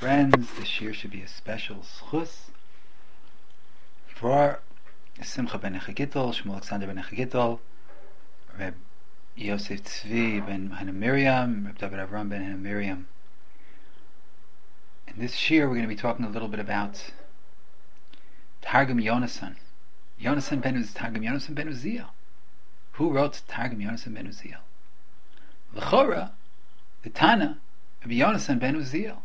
friends. This year should be a special schus for Simcha ben Echagitol, Shmuel Alexander ben Echagitol, Reb Yosef Tzvi ben Hannah Miriam, Reb David Avram ben Hannah Miriam. In this year, we're going to be talking a little bit about Targum Yonasan. Targum Yonasan ben Uziel. Who wrote Targum Yonasan ben Uziel? L'chora, the Tana of Yonasan ben Uziel.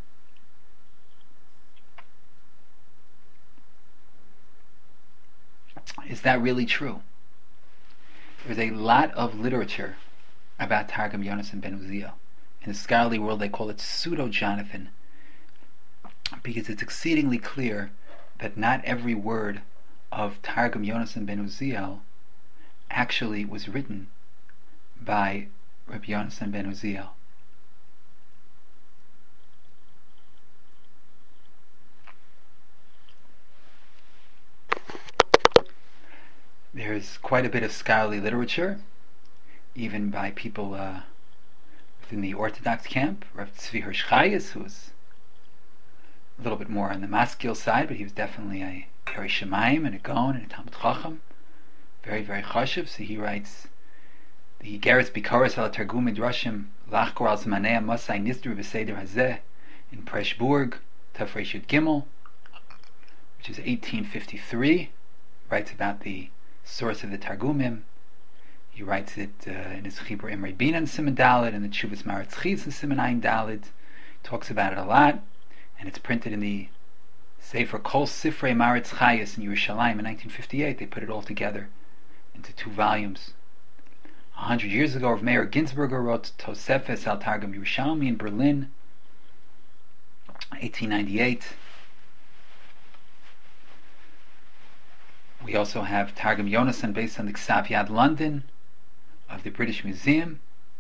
Is that really true? There's a lot of literature about Targum Yonasan ben Uziel. In the scholarly world, they call it pseudo-Jonathan, because it's exceedingly clear that not every word of Targum Yonasan ben Uziel actually was written by Rabbi Yonasan ben Uziel. There's quite a bit of scholarly literature, even by people within the Orthodox camp. Rav Tzvi Hirsch Chayes, who was a little bit more on the maskil side, but he was definitely a very Shemaim and a Gaon and a Talmud Chacham, very, very chashuv. So he writes the Geras Bikaros al Targum Midrashim Lachkor al Zmanei Masai Nisdru V'Seder Hazeh in Preshburg Tafresh Yud Gimel, which is 1853. Writes about the source of the Targumim. He writes it in his Chibur Imrei Binan Siman Dalet and the Tshuvas Maratz Chis in Siman Ayin Dalet. Talks about it a lot, and it's printed in the Sefer Kol Sifrei Maratz Chayes in Yerushalayim in 1958. They put it all together into 2 volumes. 100 years ago, Rav Meir Ginsberger wrote Tosefes al Targum Yerushalmi in Berlin, 1898. We also have Targum Yonasan based on the Ksav Yad London of the British Museum.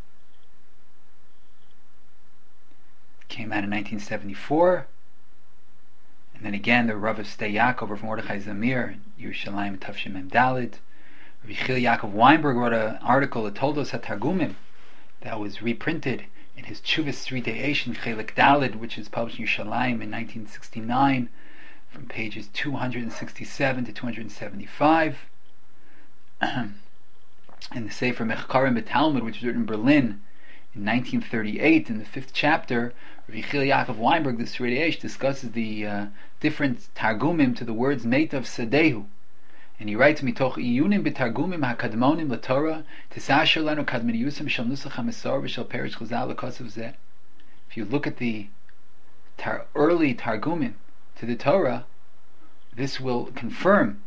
It came out in 1974. And then again, the Rav of Stei Yaakov, Rav Mordechai Zamir, Yerushalayim Tavshim Mem Daled. Rav Yechiel Yaakov Weinberg wrote an article, a Toldos HaTargumim, that was reprinted in his Tshuvas Sridei Eish in Chelik Daled, which is published in Yerushalayim in 1969, from pages 267 to 275. In the Sefer Mechkarim B'Talmud, which was written in Berlin in 1938, in the 5th chapter, Rav Yechiel Yaakov Weinberg, the Sridei Eish, discusses the different targumim to the words Meitav Sadehu. And he writes, Mitoch iyunim b'targumim hakadmonim l'Torah, tisasher lanu kadminiyusam shel nusach ha'mesor v'shel perish chazal l'kosav zeh. If you look at the early targumim to the Torah, this will confirm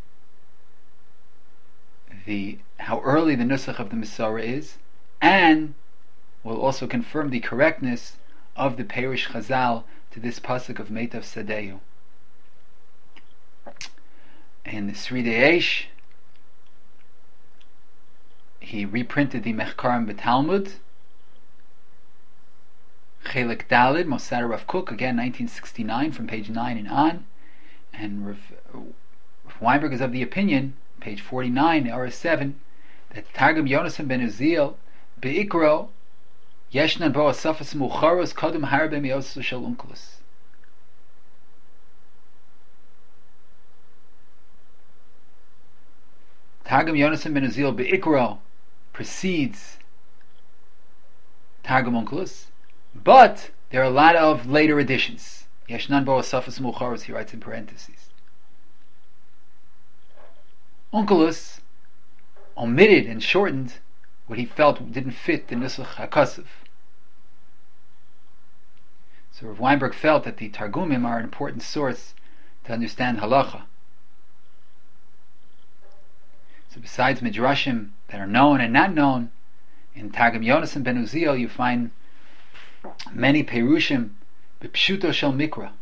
how early the nusach of the Masorah is, and will also confirm the correctness of the Perish Chazal to this pasuk of Meitav Sadehu. In the Sridei Eish, he reprinted the Mechkarim B'Talmud, Chelik Daled, Mosar Rav Kook, again 1969, from page 9 and on. And Rav Weinberg is of the opinion, page 49, RS7, that Targum Yonasan ben Uziel Be'ikro Yeshnan Bo Asafas Mucharos Kodum Harbe Miosu Shel Unkelus. Targum Yonasan ben Uziel Be'ikro precedes Targum Unkelus, but there are a lot of later additions. Yeshnan Bo Asafas Mucharos, he writes in parentheses. Unkelus omitted and shortened what he felt didn't fit the Nusach HaKasav. So Rav Weinberg felt that the Targumim are an important source to understand halacha. So besides midrashim that are known and not known, in Targum Yonasan ben Uziel you find many perushim b'pshuto shel mikra.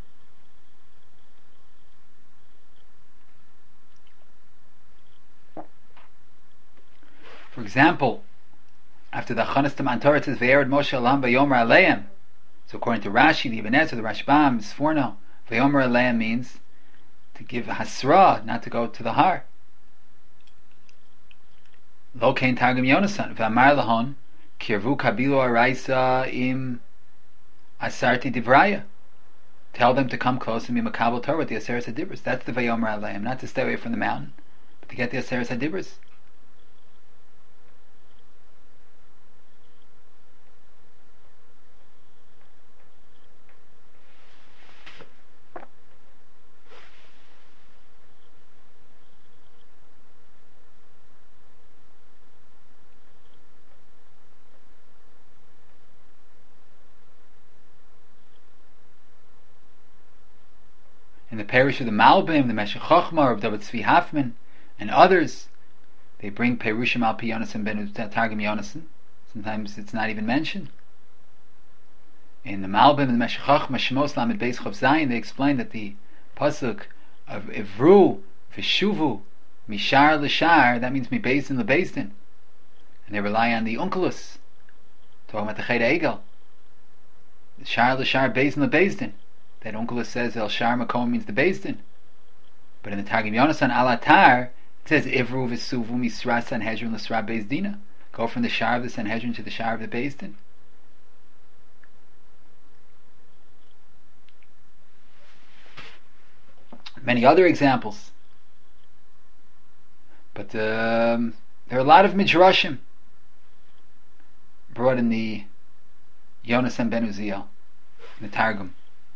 For example, after the Chanas Taman Torah says Ve'ered Moshe Alam Vayomer Aleim, so according to Rashi, the Ibn Ezra, the Rashbam, Sforno, Vayomer Aleim means to give hasra, not to go to the har. Lo kein Targum Yonasan v'amar lahon kirvu kabilu araisa im asarti divraya. Tell them to come close and be makabel Torah with the Aseret HaDibros. That's the Vayomer Aleim, not to stay away from the mountain, but to get the Aseret HaDibros. In the parish of the Malbim, the Meshech Chochmah, of David Tzvi Hoffman, and others, they bring Perushim al Pi Yonasan ben Targum Yonasan. Sometimes it's not even mentioned. In the Malbim, the Meshech Chochmah, Shemos Lamed Beis Chav Zayin, they explain that the pasuk of Ivru V'Shuvu Mishar L'Shar, that means Mibezdin L'Bezdin, and they rely on the Unkelus, talking about the Chet Egel, Shar L'Shar Bezdin L'Bezdin. That Unkelus says El Shar Makom means the Bezdin, but in the Targum Yonasan Al Atar it says Ivru V'Suvu Misra Sanhedrin L'Sra Bezdina. Go from the Shar of the Sanhedrin to the Shar of the Bezdin. Many other examples, but there are a lot of midrashim brought in the Yonasan ben Uziel, in the Targum.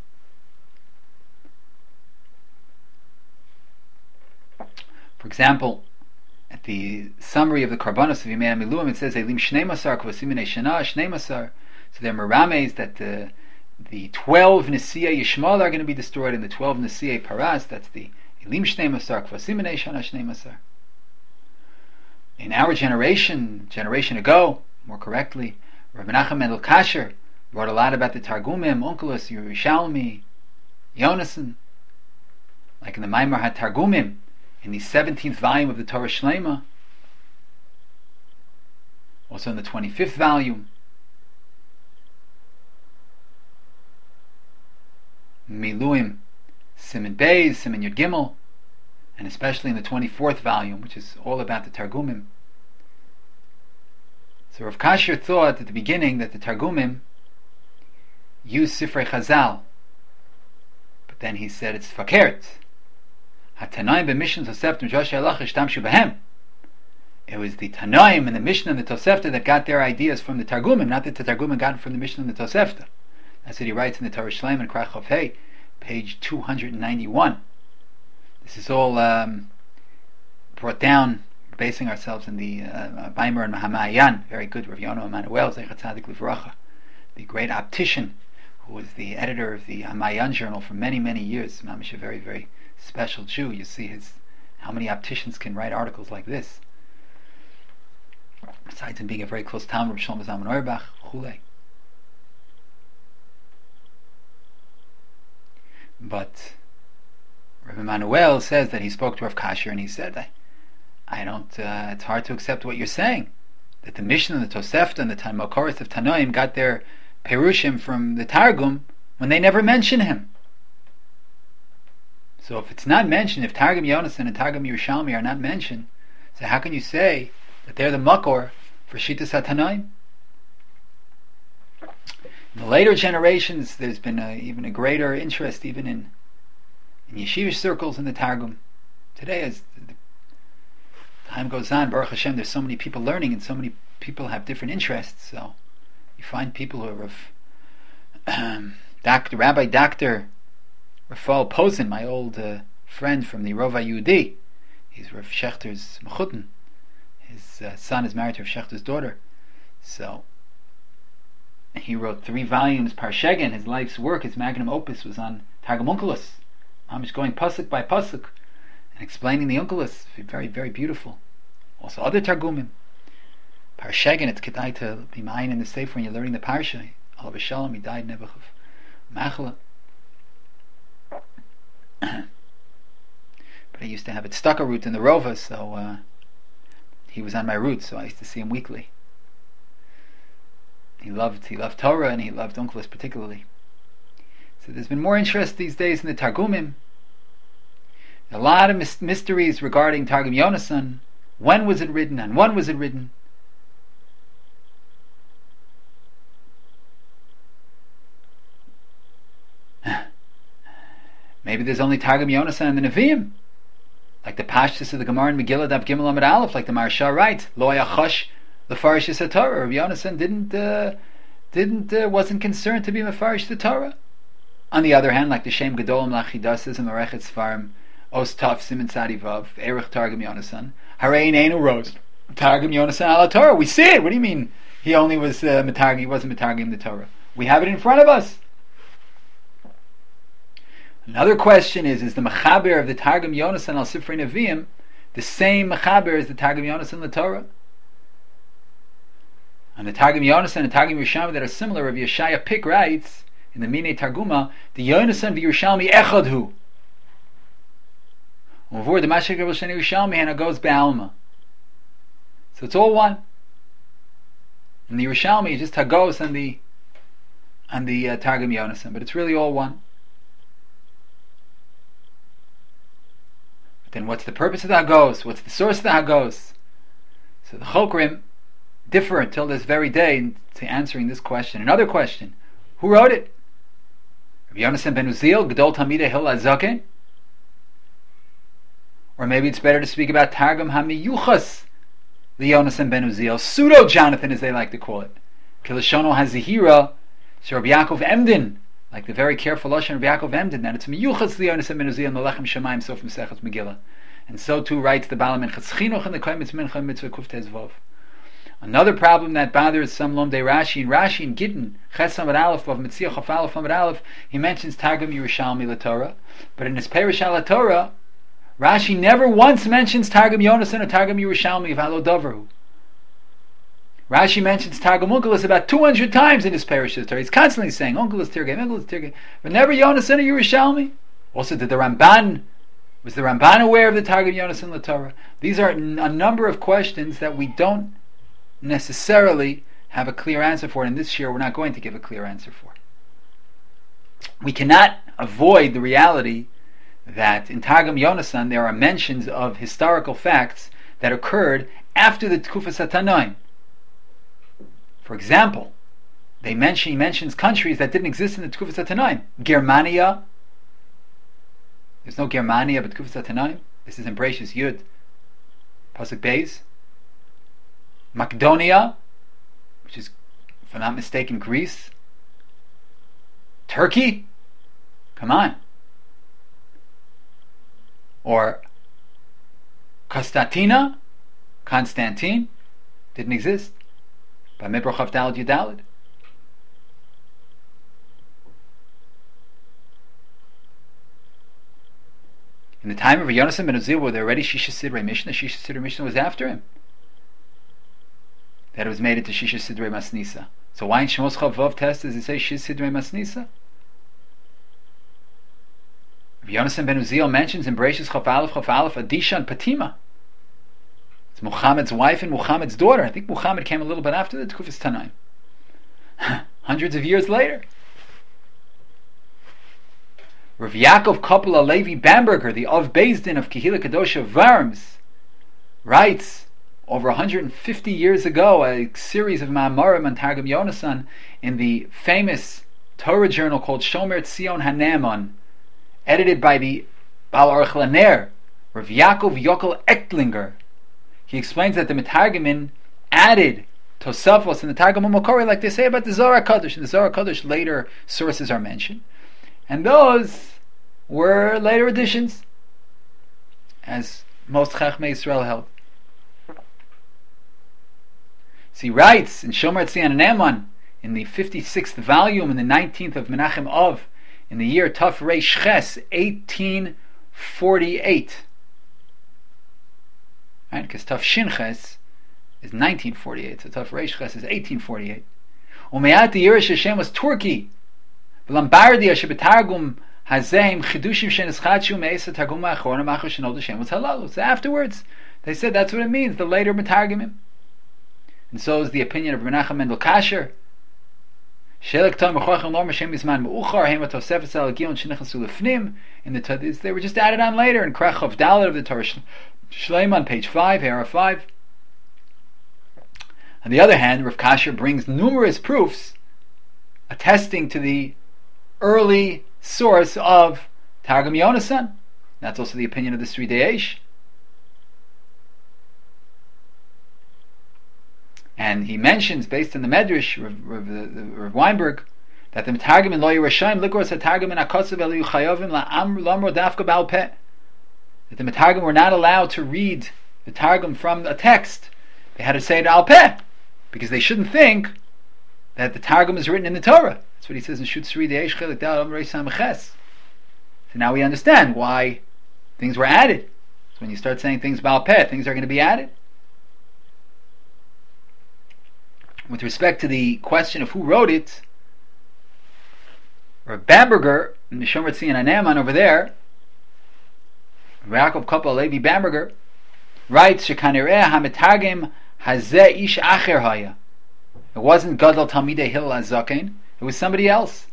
For example, at the summary of the Karbanos of Yimei HaMiluim, it says Elim Shnei Masar Kvasimei Shana Shnei Masar. So they're merames that the 12 Nesiei Yishmael are going to be destroyed, and the 12 Nesiei Paras, that's the Elim Shnei Masar Kvasimei Shana Shnei Masar. In our generation ago, more correctly, Rabbi Menachem Mendel Kasher wrote a lot about the Targumim, Onkelos, Yerushalmi, Yonasan, like in the Maimar HaTargumim, in the 17th volume of the Torah Shlema, also in the 25th volume, Miluim, Siman Beis, Siman Yud Gimel, and especially in the 24th volume, which is all about the Targumim. So Rav Kasher thought at the beginning that the Targumim used Sifrei Chazal, but then he said it's fakert. HaTanoim b'Mishnah Tosefta Joshua Halacha ishtamshu b'hem. It was the Tanoim and the Mishnah and the Tosefta that got their ideas from the Targumim, not that the Targumim got from the Mishnah and the Tosefta. That's what he writes in the Torah Shlem and Krach Chof Hei, page 291. This is all brought down, basing ourselves in the Maimar and Mahamayan, very good Rav Yonah Emanuel Zeichat Tzadik Livracha, the great optician who was the editor of the Hamayan journal for many, many years. Mamish, a very, very special Jew. You see how many opticians can write articles like this. Besides him being a very close Talmud, Shlomo Zalman Auerbach, Chulei. But Rabbi Emanuel says that he spoke to Rav Kasher and he said, I don't, it's hard to accept what you're saying, that the Mishnah and the Tosefta and the Makoros of Tanoim got their Perushim from the Targum when they never mention him. So if it's not mentioned, if Targum Yonasan and Targum Yerushalmi are not mentioned, so how can you say that they're the Makor for Shittas HaTanoim? In the later generations, there's been even a greater interest, even in yeshivish circles, in the Targum. Today, as the time goes on, Baruch Hashem, there's so many people learning, and so many people have different interests. So you find people who are of Rabbi Dr. Rafal Posen, my old friend from the Rova Yehudi. He's Rav Shechter's Mechutin. His son is married to Rav Shechter's daughter. So he wrote 3 volumes, Parshegen. His life's work, his magnum opus, was on Targum Onkelos. I'm just going pasuk by pasuk and explaining the Onkelos. Very, very beautiful. Also other Targumim. Parshegen, it's kedai to be mine in the Sefer when you're learning the Parsha. Alav Shalom, he died never of Machla. But I used to have it stuck a route in the Rova, so he was on my route, so I used to see him weekly. He loved Torah, and he loved Onkelos particularly. So there's been more interest these days in the Targumim. A lot of mysteries regarding Targum Yonasan. When was it written? And when was it written? Maybe there's only Targum Yonasan and the Nevi'im, like the Pashtus of the Gemara in Megillah Daf Gimel Amud Aleph, like the Maharsha writes, Lo Yachash Lefarish HaTorah. Rabbi Yonasan wasn't concerned to be Mefarish the Torah. On the other hand, like the Shem Gedolim Lachidasis and Marechet Sfarim, Os Taf Siman Tzadi Vav, Erech Targum Yonasan, Harein Einu Rose, Targum Yonasan ala Torah. We see it. What do you mean? He only was Metargim, he wasn't Metargim the Torah. We have it in front of us. Another question is the Mechaber of the Targum Yonasan al Sifrei Nevi'im the same Mechaber as the Targum Yonasan the Torah? And the Targum Yonasan and the Targum Yerushalmi that are similar, Rav Yeshaya Pick writes in the Minei Targuma, the Yonasan v'Yerushalmi echad hu. Over the Mashik Rav Shani Yerushalmi and it goes Be'alma. So it's all one. And the Yerushalmi is just Hagos and the Targum Yonasan, but it's really all one. But then what's the purpose of the Hagos? What's the source of the Hagos? So the Chokrim differ until this very day to answering this question. Another question: who wrote it? Rabbi Yonasan ben Uziel, Gedol Talmidei Hillel HaZaken? Or maybe it's better to speak about Targum HaMiyuchas Yonasan ben Uziel, pseudo Jonathan as they like to call it. Kilashono HaZehira, so Rabbi Yaakov Emden, like the very careful Lashon Rabbi Yaakov Emden, that it's Miyuchas Yonasan ben Uziel Melechem Shemaim Sof Mesechus Megillah. And so too writes the Baal Minchas Chinuch in the Koymitz Mincha Mitzvah Kuftez Vov. Another problem that bothers some Lomdei Rashi in Gittin, Ches Amud Aleph of Metzia Chaf Aleph Amud Aleph, he mentions Targum Yerushalmi LaTorah, but in his Perush HaLaTorah, Rashi never once mentions Targum Yonasan or Targum Yerushalmi of Halo Doveru. Rashi mentions Targum Onkelos about 200 times in his Perush HaLaTorah. He's constantly saying Onkelos Tirgei, but never Yonasan or Yerushalmi. Also, was the Ramban aware of the Targum Yonasan LaTorah? These are a number of questions that we don't necessarily have a clear answer for, and in this year we're not going to give a clear answer for. We cannot avoid the reality that in Targum Yonasan there are mentions of historical facts that occurred after the Tkufas HaTanoim. For example, he mentions countries that didn't exist in the Tkufas HaTanoim. Germania. There's no Germania but Tkufas HaTanoim. This is in Bereshis Yud, Pasuk Beis. Macedonia, which is, if I'm not mistaken, Greece. Turkey? Come on. Or Constantine, didn't exist. By Mibra Chav Daled Yudaled. In the time of Yonasan ben Uziel, were there already Shisha Sidrei Mishnah? Shisha Sidrei Mishnah was after him. That it was made into Shisha Sidrei Masnisa. So why in Shemos Chav Vav test does it say Shisha Sidrei Masnisa? Yonasan ben Uziel mentions in Bereshis Chaf Aleph Adisha and Patima. It's Muhammad's wife and Muhammad's daughter. I think Muhammad came a little bit after the Tkufas Tanaim. Hundreds of years later. Rav Yaakov Koppel Levi Bamberger, the Av Beis Din of Kehila Kadosha Varms, writes over 150 years ago a series of Ma'amorim on Targum Yonasan in the famous Torah journal called Shomer Tzion HaNe'eman, edited by the Baal Aruch LaNer, Rav Yaakov Yokel Echtlinger. He explains that the Metargimin added Tosafos in the Targum HaMakori like they say about the Zohar HaKadosh. In the Zohar HaKadosh later sources are mentioned, and those were later additions, as most Chachmei Yisrael held. So he writes in Shomer Tzion HaNe'eman in the 56th volume in the 19th of Menachem Av in the year Taf Reish Ches 1848. Right? Because Taf Shin Ches is 1948, so Taf Reish Ches is 1848. Umeat the Yirish Hashem was Turkey. V'lambardia shebetargum hazehim chidushim shenischadshu me'esa targum ha'achronim achar shenod Hashem was halal. So afterwards, they said that's what it means, the later Metargimim. And so is the opinion of Menachem Mendel Kasher. Shelek Tom B'chochim Lom Hashem Yisman Me'uchar Hema Tosefes Al Gion Shenichasu Lefnim. In the they were just added on later in Krach of Dalet of the Torah Shleim on page 5, Hera 5. On the other hand, Rav Kasher brings numerous proofs attesting to the early source of Targum Yonasan. That's also the opinion of the Sri Deish. And he mentions, based on the Medrash, Rav Weinberg, that the Targum in Lo Yerushalayim Likros HaTargum in Akosav Elu Chayovim Lamro Dafka Baal Peh. That the Targum were not allowed to read the Targum from a text. They had to say it Al Peh, because they shouldn't think that the Targum is written in the Torah. That's what he says in Shut Sri Deish Chelik Dal Amrei Samches. So now we understand why things were added. So when you start saying things Baal Peh, things are going to be added. With respect to the question of who wrote it, Rav Bamberger, in the Shomer Tzion HaNe'eman over there, Yaakov Koppel Levi Bamberger, writes, Shekanireh HaMetargem Hazeh Ish Acher Haya. It wasn't Gadol Talmidei Hillel HaZaken, it was somebody else.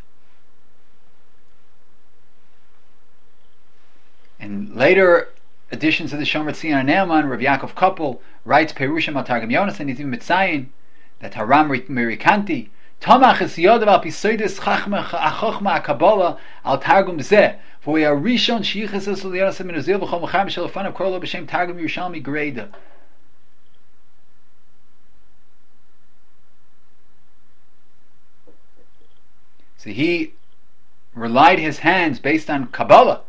In later editions of the Shomer Tzion HaNe'eman, Rav Yaakov Koppel writes Perushim al Targum Yonasan, and he's even Mitzayin that Haram Merikanti Tomach es Yodav al Pisoidis Chachma Kabbalah al Targum Zeh V'Hu Rishon Sheiches Es Yonasan Min Uzil B'Chol Mecham B'Shel Fanav Korlo B'Shem Targum Yerushalmi Greida. So he relied his hands based on Kabbalah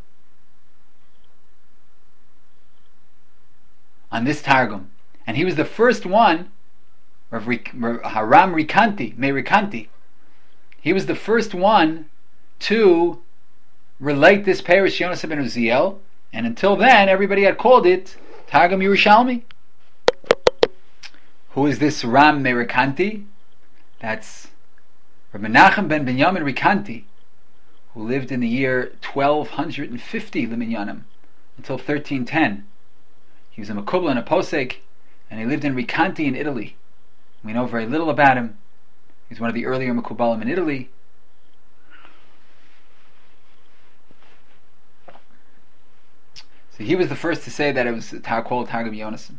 on this Targum, and he was the first one. Haram Rikanti, Merikanti. He was the first one to relate this Perush Yonasan ben Uziel, and until then everybody had called it Targum Yerushalmi. Who is this Ram Merikanti? That's Rabbi Menachem ben Binyamin Rikanti, who lived in the year 1250 Liminyanim until 1310. He was a Makubla and a Posek, and he lived in Rikanti in Italy. We know very little about him. He's one of the earlier Mekubalim in Italy. So he was the first to say that it was called Targum Yonasan.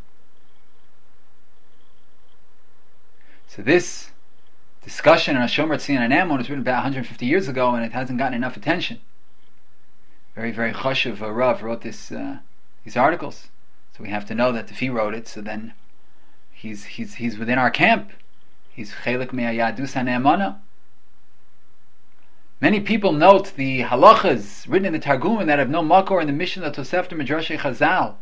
So this discussion on Shomer Tzion HaNe'eman was written about 150 years ago, and it hasn't gotten enough attention. Very, very chashuv Rav wrote these articles. So we have to know that if he wrote it, so then He's within our camp. He's chelik me'ayadus hane'emana. Many people note the halachas written in the Targum that have no makor in the Mishnah Tosefta Midrashei Chazal.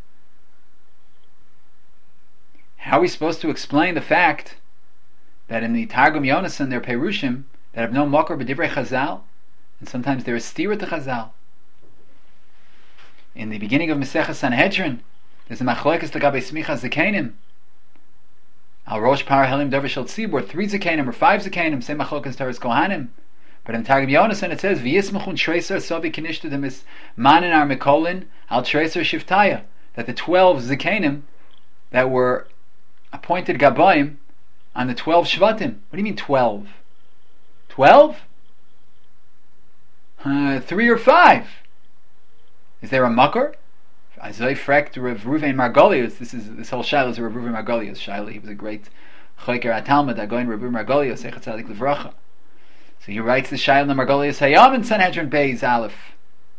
How are we supposed to explain the fact that in the Targum Yonasan there are perushim that have no makor b'divrei Chazal, and sometimes there is stira to Chazal? In the beginning of Masechah Sanhedrin, there's a machlokes l'gabei smicha zekenim. Al Rosh Par Helim Dover Shel Tzibur, 3 Zekanim or 5 Zekanim, same machlokas Taras Kohanim. But in Targum Yonasan it says, V'yismachun Shreser Sovi Kinishtu Demis Manin Ar Mekolin Al Shreser Shiftaya, that the 12 Zekanim that were appointed Gabayim on the 12 Shvatim. What do you mean 12? 12? 3 or 5? Is there a makar? Azoi frekt Rav Ruven Margolius. This whole shaila is Rav Ruven Margolius shaila. He was a great choker at Talmud. Agoin Rav Ruven Margolius Sechet Tzadik Livracha. So he writes the shaila in Margolius Hayam in Sanhedrin Beis Aleph.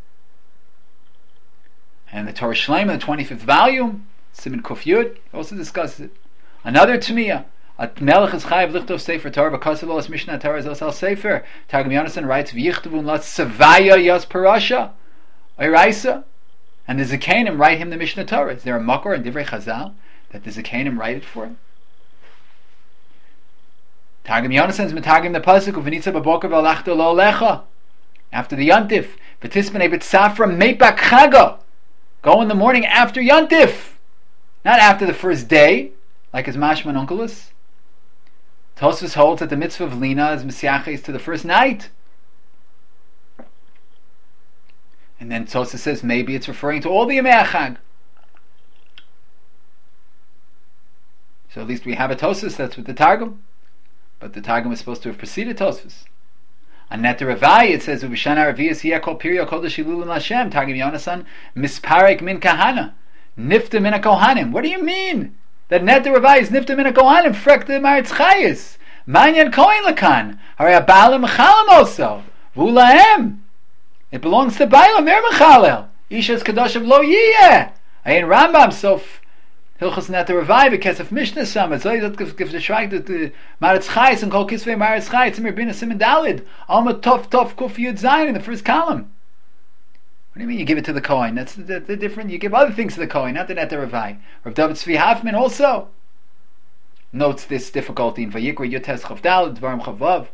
And the Torah Shleim in the 25th volume, Siman Kuf Yud, also discusses it. Another Tamiyah. A Melech is chayav lichtov sefer Torah because of Mishnah Torah is also sefer. Targum Yonasan writes v'yichtavun la tzavaya yas parasha oiraisa. And the Zekanim write him the Mishnah Torah. Is there a makor in Divrei Chazal that the Zekanim write it for him? Targum Yonasan is metagim the pasuk v'nitza b'boker v'alachto lo lecha. After the Yontif, v'tismanei b'tzafra meipak chaga. Go in the morning after Yontif, not after the first day, like his mashman unkelus. Tosfos holds that the mitzvah of Lina is Mesiaches to the first night. And then Tosfos says maybe it's referring to all the Yemei HaChag. So at least we have a Tosfos that's with the Targum. But the Targum is supposed to have preceded Tosfos. On Neter Ravai it says Ubishana Raviyas Hiya Kol Pirya Kodesh Hilulim Lashem Targum Yonasan Misparek Min Kahana Nifta Min HaKohanim. What do you mean? That Neter Ravai is Nifta Min HaKohanim Frekta Maritz Chayis Manyan Kohen Lakan Hare Abalim Chalam also Vulahem. It belongs to Bailam, they're Mechalel. Isha's Kadoshav lo yiyeh. Ayin Rambam, so Hilchos Neta Revive, Kesef Mishnah Summit, so that give the Shrike the Maretz Chayes and Kol Kisvei Maretz Chayes, Zimmer Bina Simon Dalid, Alma Tov Kuf Yud Zayin in the first column. What do you mean you give it to the Kohen? That's the different. You give other things to the Kohen, not the Neta Revive. Rav David Tzvi Hoffman also notes this difficulty in Vayikra Yotes Chav Dalid Dvarim Chavav.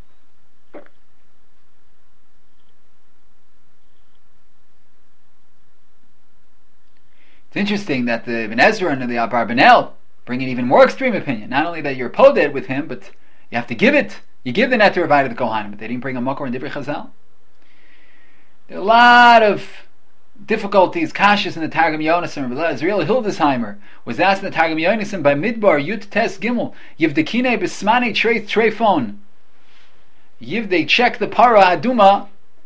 It's interesting that the Ibn Ezra and the Abarbanel bring an even more extreme opinion. Not only that you're poded with him, but you have to give it. You give the Neta Revive to the Kohanim, but they didn't bring a Makor in Divrei Chazal. There are a lot of difficulties, kashas in the Targum Yonasan. Israel Hildesheimer was asked in the Targum Yonasan by Midbar Yud Tes Gimel Yivdekine Bismani Treifon. They check the Para Aduma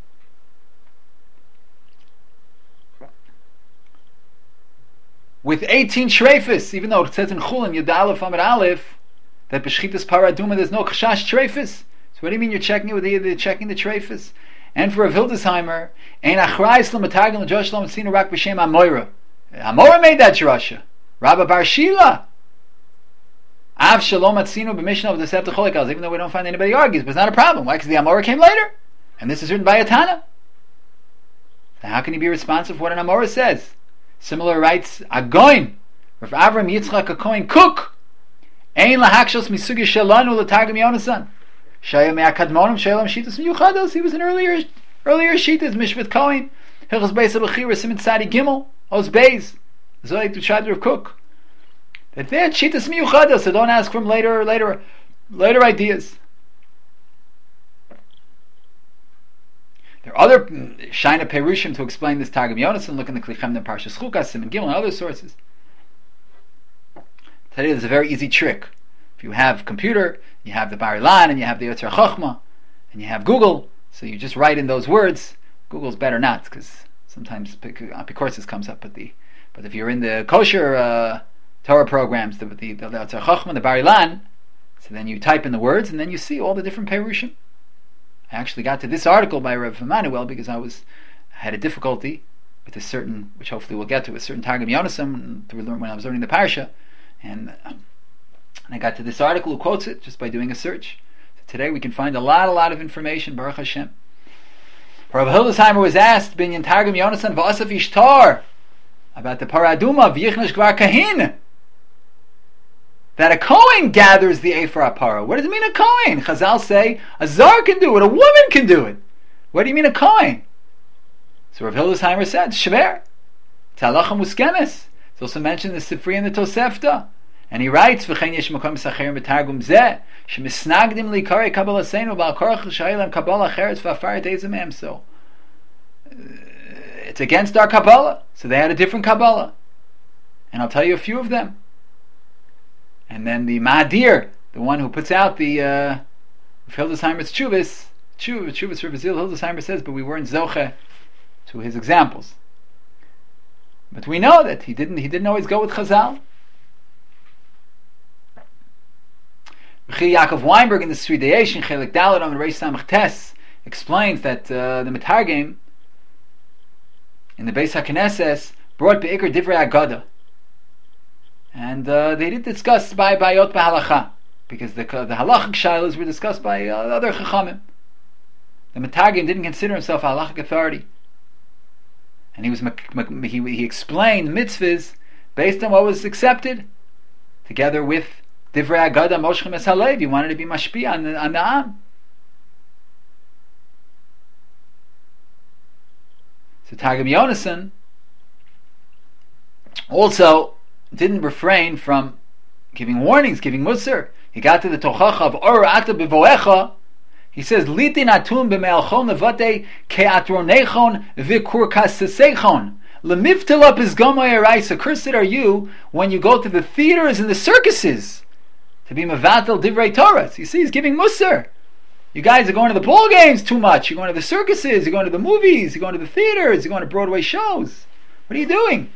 with 18 Treifis, even though it says in Chulin Yud Aleph Amid Aleph that Beschitas Para Aduma there's no Chashash Treifis. So what do you mean you're checking it with checking the Treifis? And for Rav Hildesheimer, Ein Achrayis L'Matagim L'Josh Lo Mitzina Rak B'Shem Amoira. Amoira made that drasha. Rabba Bar Shila. Av Shalom Atzinu B'Mishnah of the Sefta Cholikals. Even though we don't find anybody argues, but it's not a problem. Why? Because the Amora came later, and this is written by a Tana. So how can he be responsive for what an Amora says? Similar writes Agoin. Rav Avram Yitzchak Akoin Cook. Ein Lahakshos Misugi Shalanu L'Targum Yonasan. Shayam Me'akadmonim Shalam Shitas Miyuchados. He was an earlier Shitas Mishvat Kohen Hilchos Beis Abachira Simon Tzadi Gimel Os Beis Zoyik to Shadr of Cook. That they had Shitas Miyuchados, so don't ask from later ideas. There are other Shaina Perushim to explain this Targum Yonasan. Look in the Klichem Parshas Chukas, Simon Gimel, and other sources. Today there's a very easy trick. If you have computer, you have the Bar Ilan, and you have the Yotzer Chochma, and you have Google, so you just write in those words. Google's better not, because sometimes Apicorsis comes up, but if you're in the kosher Torah programs, the Yotzer Chochma, the Bar Ilan, so then you type in the words, and then you see all the different Perushim. I actually got to this article by Rav Emanuel because I had a difficulty with a certain, which hopefully we'll get to, a certain Targum Yonasan when I was learning the Parsha, and I got to this article who quotes it just by doing a search. So today we can find a lot of information, Baruch Hashem. Rav Hildesheimer was asked, Binyan Targum Yonasan v'asaf ishtar, about the Paraduma v'yichnash gvar kahin, that a Kohen gathers the Ephra Para. What does it mean a Kohen? Chazal say a Zar can do it, a woman can do it. What do you mean a Kohen? So Rav Hildesheimer said, Shver, Tzalacha Muskemes. It's also mentioned in the Sifri and the Tosefta. And he writes, V'chein yesh makom sacherim b'targum zeh, shemisnagdim li karei kabbalasenu b'al korach l'shayilem kabbalah cheretz v'afar deizemem. So it's against our Kabbalah. So they had a different Kabbalah. And I'll tell you a few of them. And then the Mahadir, the one who puts out the Hildesheimer's Chuvas for Bazil, Hildesheimer says, but we weren't Zoche to his examples. But we know that he didn't always go with Chazal. Yaakov Weinberg in the Sridayation Chelik Dalet on Reish Samach Tes explains that the Metargim in the Beis HaKnesses brought Be'ikr Divrei Agada, and they did discuss by Bayot B'Halacha, because the halachic shilas were discussed by other Chachamim. The Metargim didn't consider himself a halachic authority, and he explained mitzvahs based on what was accepted, together with Divrei Agada Moshchem Es Halev. He wanted to be mashpia on the Am. So Targum Yonasan also didn't refrain from giving warnings, giving musar. He got to the Tochacha of Or Ata B'Voecha. He says, Litin Atum B'Me'alchon Levate Ke'atronechon V'Kur Kasesechon. Lemivtilap is Gomay Araisa. Cursed are you when you go to the theaters and the circuses to be Mevatel Divrei Torah. You see, he's giving musar. You guys are going to the ball games too much. You're going to the circuses. You're going to the movies. You're going to the theaters. You're going to Broadway shows. What are you doing?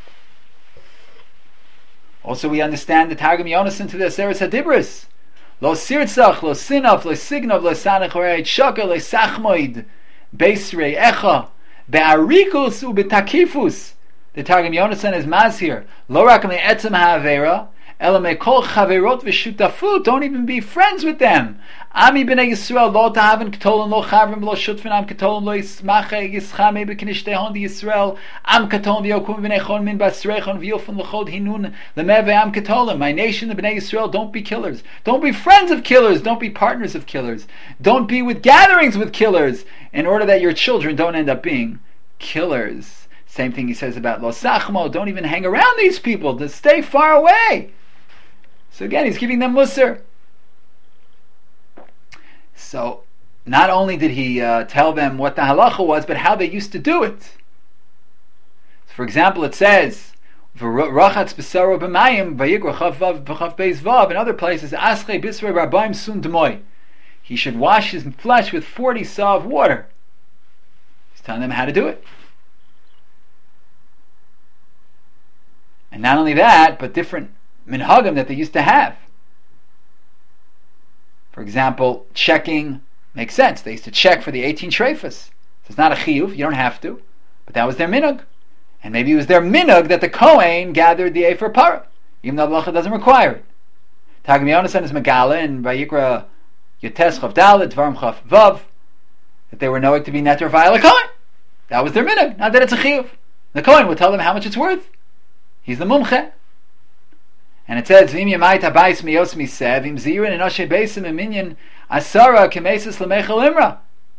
Also, we understand the Targum Yonasan to the Aseres Hadibris. Lo sirtzach, lo sinaf, lo signov, lo sanach, lo shaka, lo sachmoid. Beisrei Echa, Be'arikus u'betakifus. The Targum Yonasan is mazhir. Lo rak me'etzem ha'avera, ela me'kol chaverot v'shutafut. Don't even be friends with them. Ami b'nei Yisrael lo tahaven ketolim lo chavrim lo shutfin am ketolim lo yismache yischame b'kinishtehon di Yisrael am ketolim v'yokum b'nei chon min basrechon v'yofun l'chod hinun l'meve am ketolim. My nation, the b'nei Yisrael, don't be killers. Don't be friends of killers. Don't be partners of killers. Don't be with gatherings with killers, in order that your children don't end up being killers. Same thing he says about Lo Sachmo. Don't even hang around these people. Just stay far away. So again, he's giving them musar. So not only did he tell them what the halacha was, but how they used to do it. For example, it says, "V'rachatz b'saro b'mayim vayigra chavav b'chav beis vav." In other places, "Aschei bisrei rabbaim sun demoy." He should wash his flesh with 40 saw of water. He's telling them how to do it. And not only that, but different minhagim that they used to have. For example, checking makes sense. They used to check for the 18 treifas. So it's not a chiyuv, you don't have to. But that was their minhag. And maybe it was their minhag that the Kohen gathered the ephor para, even though the halacha doesn't require it. Targum Yonasan is Megala and Vayikra Yotes Chav Dalet Dvarim Chav Vav, that they were knowing to be netter v'ayla Kohen. That was their minhag, not that it's a chiyuv. The Kohen would tell them how much it's worth. He's the mumche. And it says, "Vim yamait habayis miyos misev im zirin and oshe beisim eminyan asara kemesis lemechel imra."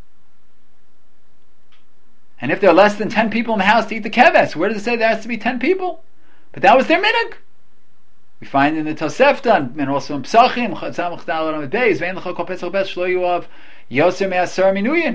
And if there are less than 10 people in the house to eat the keves, where does it say there has to be 10 people? But that was their minhag. We find in the Tosefta and also in Psachim, Chatzamach Dalar Amid Beis, Vein L'chol Kol Pesach Bes Shlo Yuav Yoser Me'asar Minuyin.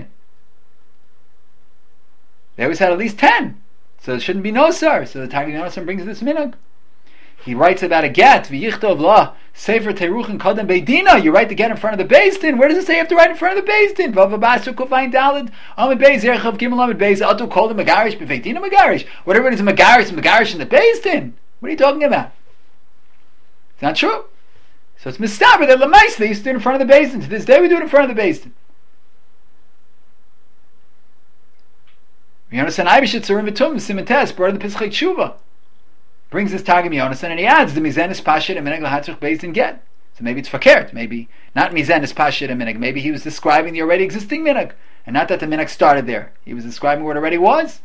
They always had at least 10, so there shouldn't be no sar. So the Targum Yonasan brings this minhag. He writes about a get, V'yichtov la Sefer Teruchin Kodem Beidina. You write the get in front of the Beis Din. Where does it say you have to write in front of the Beis Din? Vavabasu Kufayin Dalid Amid Beis Yerchav Gimel Amid Beis Atu Kol the Megarish B'Veidina Megarish. Whatever it is, Megarish in the Beis Din. What are you talking about? It's not true. So it's mistaber that Lamais they used to do it in front of the Beis Din. To this day we do it in front of the Beis Din. Yonasan Aibishitz Urim V'Tum Simentes brought in the Pesachei Tshuva. Brings this Targum Yonasan and he adds the Mizen is Pashit and Minhag L'Hatzich Beis Din Get. So maybe it's fakert. Maybe not Mizen is Pashit and Minhag. Maybe he was describing the already existing Minhag, and not that the Minhag started there. He was describing what already was.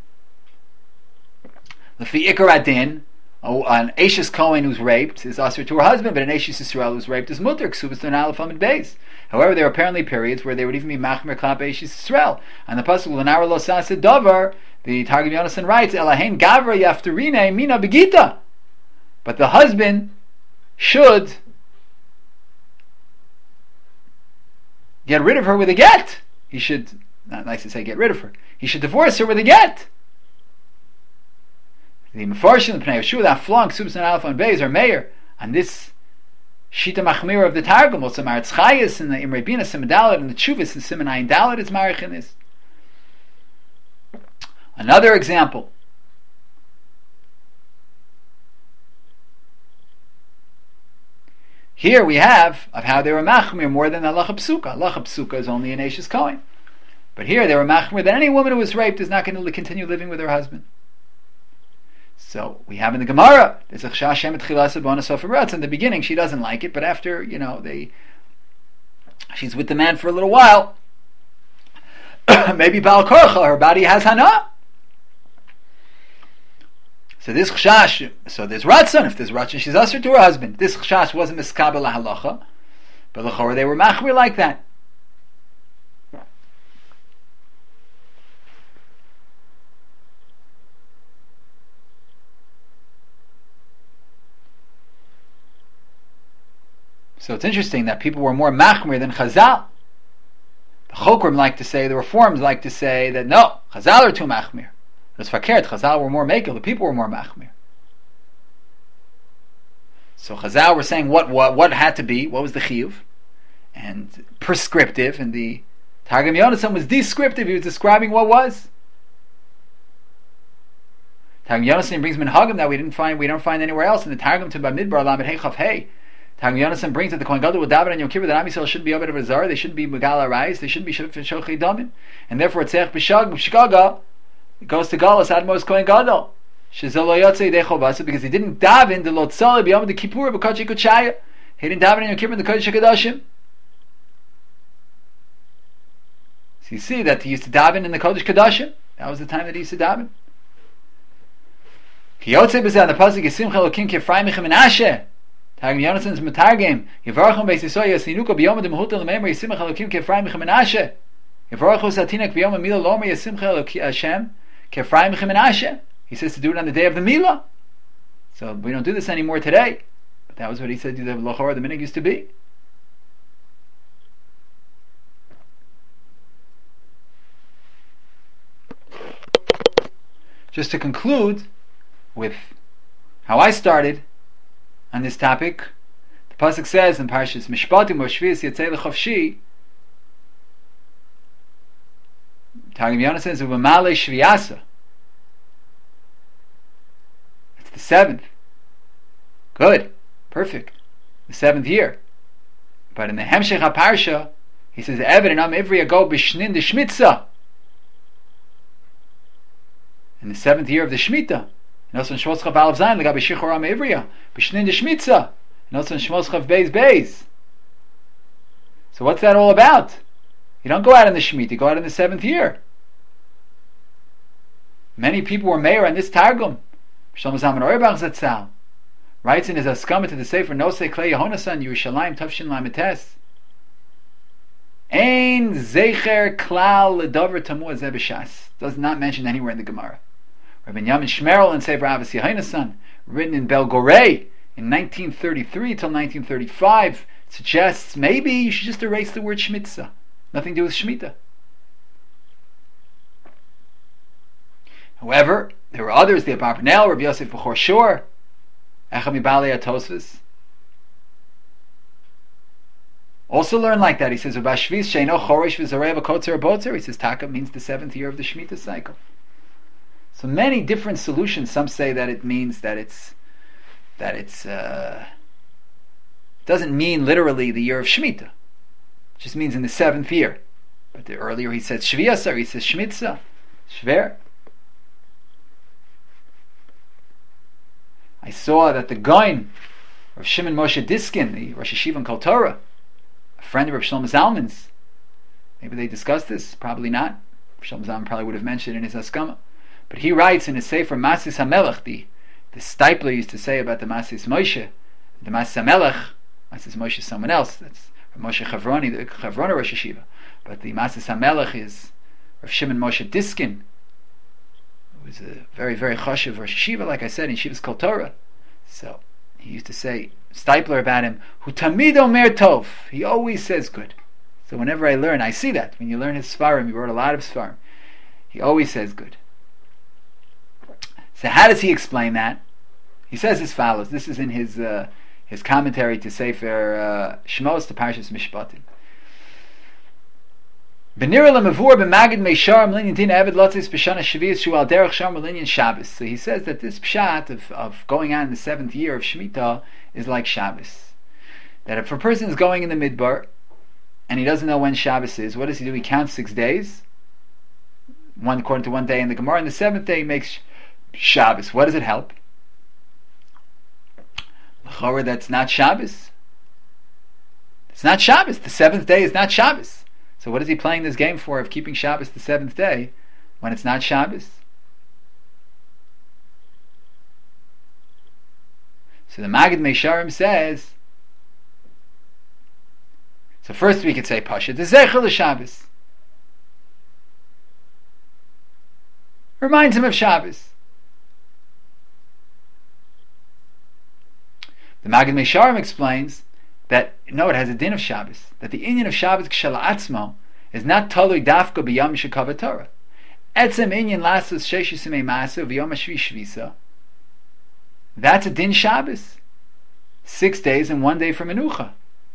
L'fi Ikar Adin, an Ashes Kohen who's raped is usher to her husband, but an Ashes Yisrael who's raped is mutter. Ksubas to an Aleph Amid Beis. However, there are apparently periods where they would even be machmer klap Ashes Yisrael. And the pasuk L'nara Lo Sasid Davar, the Targum Yonasan writes, Elahein Gavra Yaftarine Mina Begita. But the husband should get rid of her with a get. He should, not nice to say get rid of her, he should divorce her with a get. The Mefarshim, the Pnei Yeshua, that flung Subas and Aleph on Beis, or Meir, on this Shita Machmira of the Targum, also Maratz Chayas, and the Imrei Bina Siman Dalet, and the Chuvas, and Siman Ayin Dalet is Marich in this. Another example. Here we have of how they were machmir more than halacha psuka. Halacha psuka is only an Ashes Kohen. But here they were machmir that any woman who was raped is not going to continue living with her husband. So we have in the Gemara, there's a chashash shemet chilas bonus oferatz. In the beginning she doesn't like it, but after, she's with the man for a little while, maybe Baal Korcha, her body has hana. So this chashash, so there's ratzon. If there's ratzon, she's usher to her husband. This chashash wasn't miskabel lahalacha, but l'chorah they were machmir like that. So it's interesting that people were more machmir than Chazal. The Chokrim like to say, the Reforms like to say that no, Chazal are too machmir. It's fakert. Chazal were more makel. The people were more machmir. So Chazal were saying what had to be, what was the chiyuv, and prescriptive, and the Targum Yonasan was descriptive. He was describing what was. Targum Yonasan brings minhagim that we don't find anywhere else in the Targum to Bamidbar Lamed Hey Chav Hey. Targum Yonasan brings that the Kohen Gadol will daven on Yom Kippur that Am Yisrael shouldn't be Obed of Azar, they shouldn't be Megala Rais, they shouldn't be Shochei Damin, and therefore Tzech B'Shgaga goes to Galus Admos Kohen Gadol. Shezolo Yotzei Dechovasa, because he didn't daven the Lotzale b'Yom the Kippur b'Kodesh Kodshaya. He didn't daven in Yom Kippur in the Kodesh HaKadoshim. So you see that he used to daven in the Kodesh Kodashim. That was the time that he used to daven. Ki Yotzei b'Zeh on the pasuk Yisimcha Elokim K'Ephraim Mechem Menashe. Targum Yonasan's Matargim Yivarachum Beis Yisrael Yasinuko b'Yom Demehuta L'Meimer Yisimcha Elokim K'Ephraim Mechem Menashe. Yivarachum Satinak b'Yom Mila Lomer Yisimcha Elokim Hashem K'Ephraim Mechem Menashe. He says to do it on the day of the Milah. So we don't do this anymore today. But that was what he said the Lachor, the minig used to be. Just to conclude with how I started on this topic, the pasuk says in Parshas Mishpatim, Shvius Yatzei L'Chavshi, Targum Yonah says, Uvamale Shviasa. It's the 7th. Good. Perfect. The 7th year. But in the Hemshech HaParsha, he says, Eved and Am Ivri Ago B'Shnin de Shmitza. In the 7th year of the Shemitah. And also in Shmos Chav Aleph Zayin, L'gabe Shichor Am Ivriya. B'Shnin de Shmitza. And also in Shmos Chav Beis Beis. So what's that all about? You don't go out in the Shemitah, you go out in the 7th year. Many people were mayor on this Targum. Shlomo Zalman Auerbach Zatzal writes in his Askama to the Sefer Nosei Klei Yehonasan Yerushalayim Tavshin Lametes, Ein Zecher Klal Ledover Tamu Azeh B'Shas. Does not mention anywhere in the Gemara. Rabbi Yamin Shmerel in Sefer Avos Yehonasan, written in Belgorei in 1933 till 1935, suggests maybe you should just erase the word Shmitza. Nothing to do with Shemitah. However, there were others, the Abarbanel, Rabbi Yosef B'chor Shor, Echad Mibaalei HaTosfos, also learn like that. He says, Ubashvis sheino choresh v'zorei v'kotzer botzer. He says, Taka means the 7th year of the Shemitah cycle. So many different solutions. Some say that it means that it's doesn't mean literally the year of Shemitah. It just means in the 7th year. But earlier he said Shviasar, he says Shmitza, Shver. I saw that the Gaon of Shimon Moshe Diskin, the Rosh Yeshiva in Kol Torah, a friend of Rav Shlomo Zalman's, maybe they discussed this, probably not. Rav Shlomo Zalman probably would have mentioned it in his Haskama. But he writes in his Sefer Masis HaMelech, the Stipler used to say about the Masis Moshe, the Masis HaMelech, Masis Moshe is someone else, that's Moshe Chavroni, the Chavrona Rosh Yeshiva. But the Masis HaMelech is Rav Shimon Moshe Diskin, who was a very, very chashuv Rosh Yeshiva, like I said, in Yeshiva's Kol Torah. So he used to say, Stipler about him, Hu tamid omer tov, he always says good. So whenever I learn, I see that. When you learn his Sfarim, he wrote a lot of Sfarim, he always says good. So how does he explain that? He says as follows. This is in his commentary to Sefer Shmos to Parshas Mishpatim. Benira lemavur b'magid meishar m'linyan din eved lotzis b'shana shvius shu al derech shar m'linyan Shabbos. So he says that this pshat of going on in the 7th year of Shemitah is like Shabbos. That if a person is going in the Midbar and he doesn't know when Shabbos is, what does he do? He counts 6 days. One according to one day in the Gemara, and the 7th day he makes Shabbos. What does it help? L'chorah, that's not Shabbos. It's not Shabbos. The 7th day is not Shabbos. So what is he playing this game for of keeping Shabbos the 7th day when it's not Shabbos? So the Magid Meisharim says, so first we could say Pasha, the Zecher l'Shabbos. Reminds him of Shabbos. The Magid Meisharim explains that no, it has a din of Shabbos. That the inyan of Shabbos k'shala'atzmo is not talui dafka b'yom shekav Torah. Etzem inyan lasos sheshisimei maso v'yom hashvi shvisa. That's a din Shabbos. 6 days and 1 day for menucha.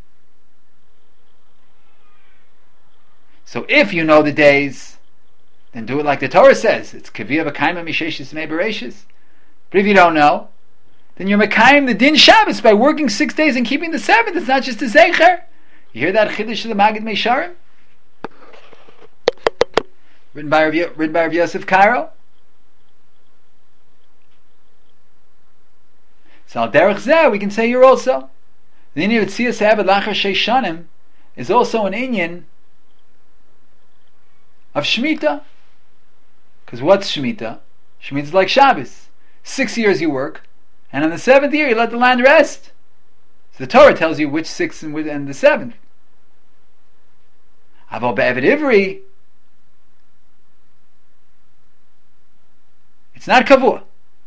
So if you know the days, then do it like the Torah says. It's kaviyah b'kaima misheshisimei bereshis. But if you don't know, then you're Mekayim the Din Shabbos by working 6 days and keeping the 7th. It's not just a Zecher. You hear that Chiddush of the Magid Meisharim? Written by Rav Yosef Karo. So al derech zeh, we can say here also, the inyan of Tziyas Ha'eved Lachar Sheish Shanim is also an inyan of Shemitah. Because what's Shemitah? Shemitah is like Shabbos. 6 years you work, and on the 7th year you let the land rest. So the Torah tells you which 6th and the 7th. Aval be'eved ivri, it's not kavua.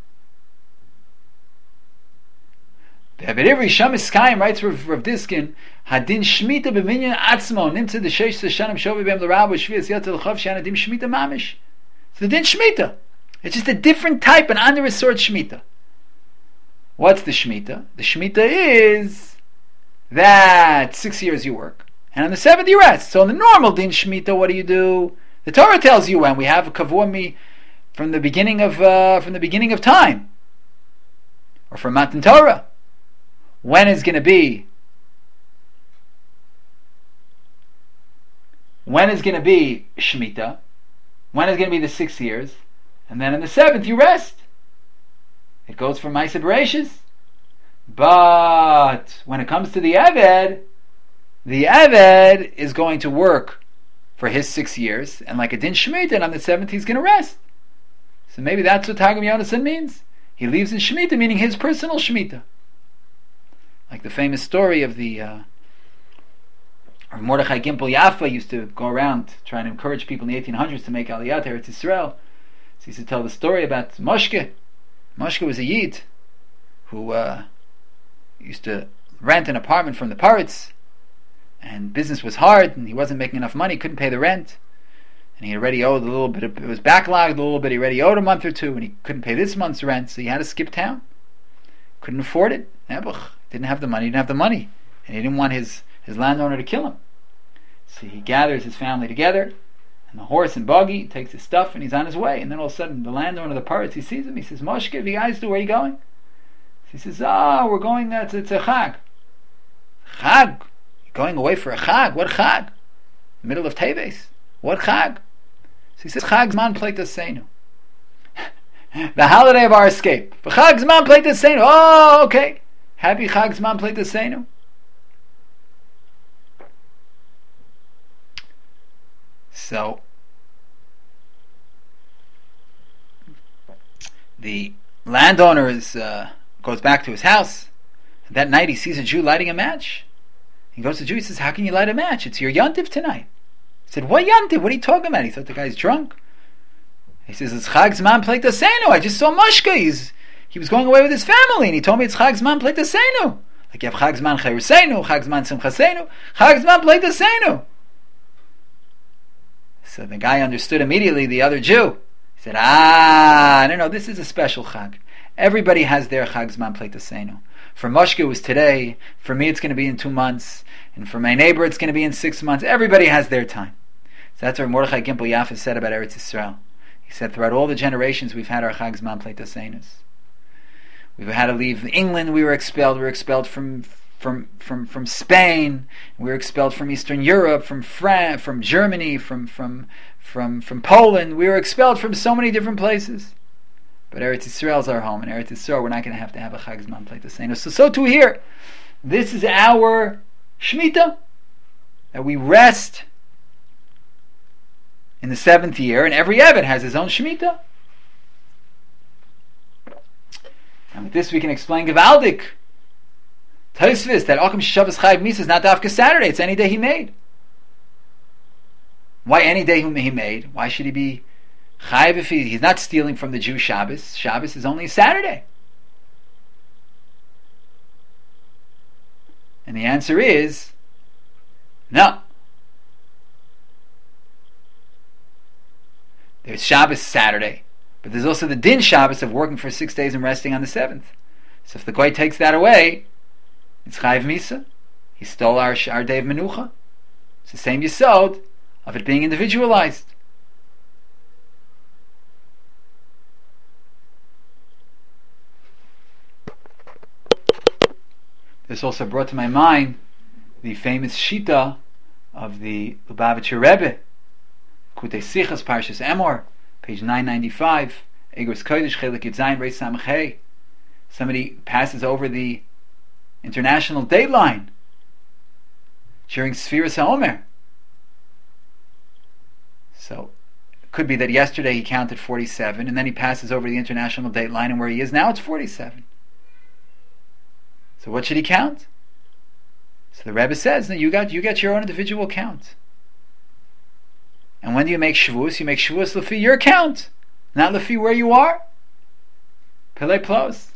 Be'eved ivri, Shamis Kayim writes Rav Diskin, Hadin Shmita b'minyan atzmo nimtze the sheish sashanim shovi b'em l'rab v'shvias yat l'chav she'anadim Shmita mamish. It's the din Shmita. It's just a different type, an under sort Shmita. What's the Shmita? The Shmita is that 6 years you work, and on the 7th you rest. So in the normal din Shmita, what do? The Torah tells you when. We have a kavua mi from the beginning of time, or from Matan Torah. When is going to be Shemitah? When is going to be the 6 years? And then in the 7th you rest. It goes from Ma'aseh Bereishis. But when it comes to the Eved is going to work for his 6 years, and like a din Shemitah, and on the 7th he's going to rest. So maybe that's what Targum Yonasan means. He leaves in Shemitah, meaning his personal Shemitah. Like the famous story of the Mordechai Gimpel Yaffa used to go around trying to encourage people in the 1800s to make Aliyah to Eretz Yisrael. So he used to tell the story about Moshke. Moshke was a Yid who used to rent an apartment from the Paritz, and business was hard, and he wasn't making enough money, couldn't pay the rent, and he already owed a little bit, it was backlogged a little bit, he already owed a month or two, and he couldn't pay this month's rent, so he had to skip town. Couldn't afford it. Nebuch didn't have the money, and he didn't want his landowner to kill him. So he gathers his family together, and the horse and buggy, takes his stuff, and he's on his way. And then all of a sudden, the landowner of the Paritz, he sees him. He says, Moshke, you guys do, where are you going? He says, we're going, it's a chag. Chag? You're going away for a chag? What chag? Middle of Teves. What chag? So he says, Chag Zman Pleitas Seinu. The holiday of our escape. For Chag Zman Pleitas Seinu. Oh, okay. Happy Chag Zman Pleitas Seinu. So the landowner goes back to his house, and that night he sees a Jew lighting a match. He goes to the Jew, he says, how can you light a match? It's your Yontif tonight. He said, what Yontif? What are you talking about? He thought the guy's drunk. He says, it's Chag Zman Pleitas Seinu. I just saw Moshke. He was going away with his family, and he told me it's Chag Zman Pleitas Seinu. Like you have Chag Zman Chayur Seinu, Chag Zman Simcha Seinu, Chag Zman Pleitas Seinu. So the guy understood immediately, the other Jew. He said, no, this is a special Chag. Everybody has their Chag Zman Pleitas Seinu. For Moshke it was today, for me it's going to be in 2 months, and for my neighbor it's going to be in 6 months. Everybody has their time. So that's what Mordechai Gimpel Yaffa said about Eretz Yisrael. He said, throughout all the generations we've had our Chag Zman Pleitas Seinus. We've had to leave England, we were expelled from Spain, we were expelled from Eastern Europe, from France, from Germany, from Poland. We were expelled from so many different places. But Eretz Yisrael is our home, and Eretz Yisrael we're not going to have a Chag Zman Pleitas Seinu. So too here. This is our Shemitah, that we rest in the 7th year, and every Eved has his own Shemitah. And with this we can explain Gevaldik. Tosfos, that Okim Shabbos Chayiv Misa is not Dafka Saturday, it's any day he made. Why any day he made? Why should he be Chayiv if he's not stealing from the Jew Shabbos? Shabbos is only Saturday. And the answer is no. There's Shabbos Saturday, but there's also the Din Shabbos of working for 6 days and resting on the 7th. So if the Goy takes that away, it's Chayiv Misa. He stole our day of Menucha. It's the same Yesod of it being individualized. This also brought to my mind the famous Shita of the Lubavitcher Rebbe, Kutei Sichas Parshas Emor, page 995, Egros Kodesh Chelik Yitzayin Reis Samachei. Somebody passes over the international date line during Sfiras HaOmer. So it could be that yesterday he counted 47, and then he passes over the international date line, and where he is now it's 47. So what should he count? So the Rebbe says, no, you got your own individual count. And when do you make Shavuos? You make Shavuos lefi your count, not lefi where you are. Pele Plos.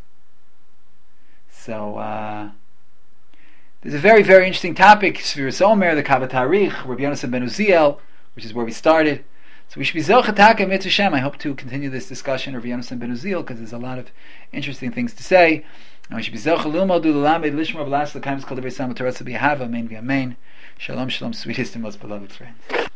So there's a very, very interesting topic, Sfiras Omer, the Kavat Tarich, Rabbi Yonasan ben Uziel, which is where we started. So we should be Zocha Taka Mitzvah Shem. I hope to continue this discussion of Rabbi Yonasan ben Uziel, because there's a lot of interesting things to say. And we should be Zocha Lilmod Ulamed Lishma B'Las L'Kaims Kol Devei Sam Torah Tzabihava. Amen v'Amen. Shalom, shalom, sweetest and most beloved friends.